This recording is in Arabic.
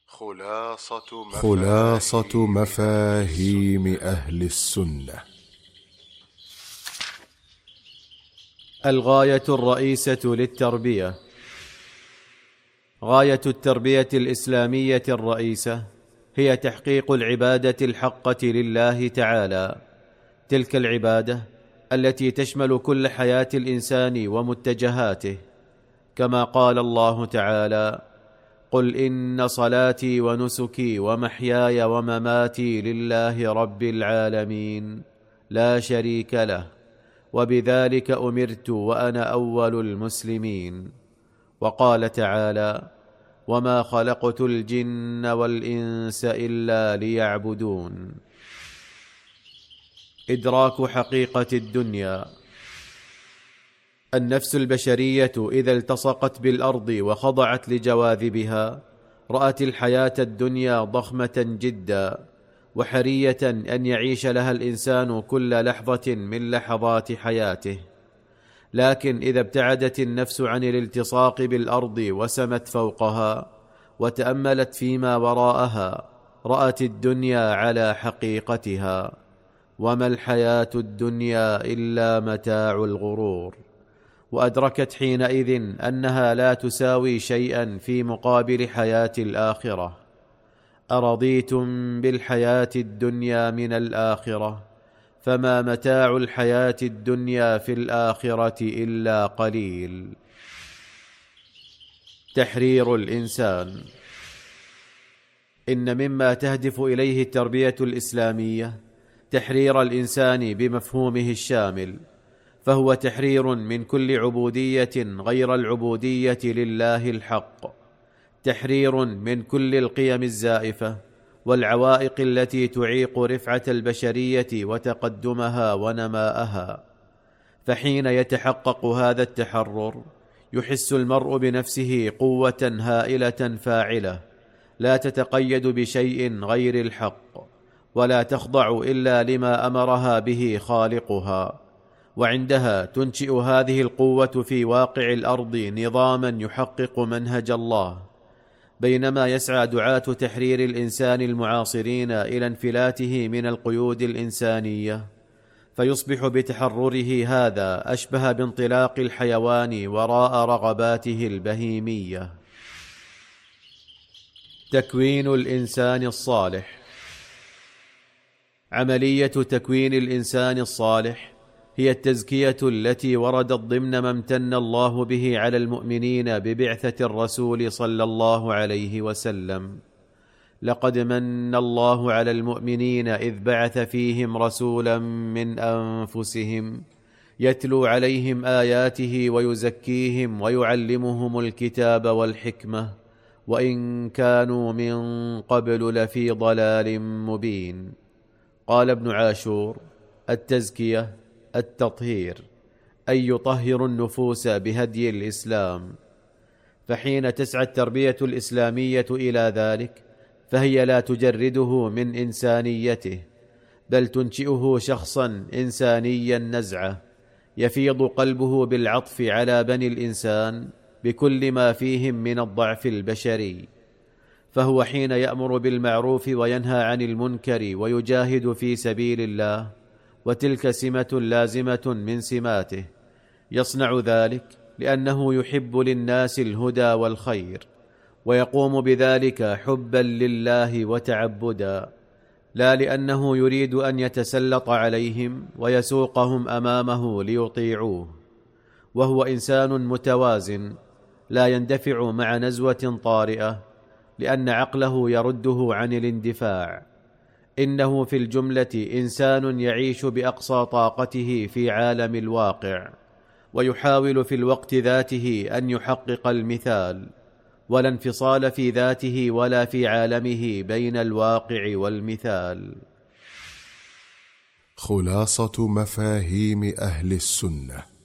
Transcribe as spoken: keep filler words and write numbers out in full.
خلاصة مفاهيم, خلاصة مفاهيم أهل السنة. الغاية الرئيسة للتربية. غاية التربية الإسلامية الرئيسة هي تحقيق العبادة الحقة لله تعالى، تلك العبادة التي تشمل كل حياة الإنسان ومتجهاته، كما قال الله تعالى: قل إن صلاتي ونسكي ومحياي ومماتي لله رب العالمين لا شريك له وبذلك أمرت وأنا أول المسلمين. وقال تعالى: وما خلقت الجن والإنس إلا ليعبدون. إدراك حقيقة الدنيا. النفس البشرية إذا التصقت بالأرض وخضعت لجواذبها رأت الحياة الدنيا ضخمة جدا، وحرية أن يعيش لها الإنسان كل لحظة من لحظات حياته. لكن إذا ابتعدت النفس عن الالتصاق بالأرض وسمت فوقها وتأملت فيما وراءها رأت الدنيا على حقيقتها: وما الحياة الدنيا إلا متاع الغرور. وأدركت حينئذ أنها لا تساوي شيئا في مقابل حياة الآخرة. أرضيتم بالحياة الدنيا من الآخرة فما متاع الحياة الدنيا في الآخرة إلا قليل. تحرير الإنسان. إن مما تهدف إليه التربية الإسلامية تحرير الإنسان بمفهومه الشامل، فهو تحرير من كل عبودية غير العبودية لله الحق، تحرير من كل القيم الزائفة والعوائق التي تعيق رفعة البشرية وتقدمها ونماءها. فحين يتحقق هذا التحرر يحس المرء بنفسه قوة هائلة فاعلة لا تتقيد بشيء غير الحق، ولا تخضع إلا لما أمرها به خالقها. وعندها تنشئ هذه القوة في واقع الأرض نظاما يحقق منهج الله، بينما يسعى دعاة تحرير الإنسان المعاصرين إلى انفلاته من القيود الإنسانية، فيصبح بتحرره هذا أشبه بانطلاق الحيوان وراء رغباته البهيمية. تكوين الإنسان الصالح. عملية تكوين الإنسان الصالح هي التزكية التي وردت ضمن ما امتن الله به على المؤمنين ببعثة الرسول صلى الله عليه وسلم: لقد من الله على المؤمنين إذ بعث فيهم رسولا من أنفسهم يتلو عليهم آياته ويزكيهم ويعلمهم الكتاب والحكمة وإن كانوا من قبل لفي ضلال مبين. قال ابن عاشور: التزكية التطهير، أي يطهر النفوس بهدي الإسلام. فحين تسعى التربية الإسلامية إلى ذلك فهي لا تجرده من إنسانيته، بل تنشئه شخصا إنسانيا نزعة يفيض قلبه بالعطف على بني الإنسان بكل ما فيهم من الضعف البشري. فهو حين يأمر بالمعروف وينهى عن المنكر ويجاهد في سبيل الله، وتلك سمة لازمة من سماته، يصنع ذلك لأنه يحب للناس الهدى والخير، ويقوم بذلك حبا لله وتعبدا، لا لأنه يريد أن يتسلط عليهم ويسوقهم أمامه ليطيعوه. وهو إنسان متوازن لا يندفع مع نزوة طارئة، لأن عقله يرده عن الاندفاع. إنه في الجملة إنسان يعيش بأقصى طاقته في عالم الواقع، ويحاول في الوقت ذاته أن يحقق المثال، ولا انفصال في ذاته ولا في عالمه بين الواقع والمثال. خلاصة مفاهيم أهل السنة.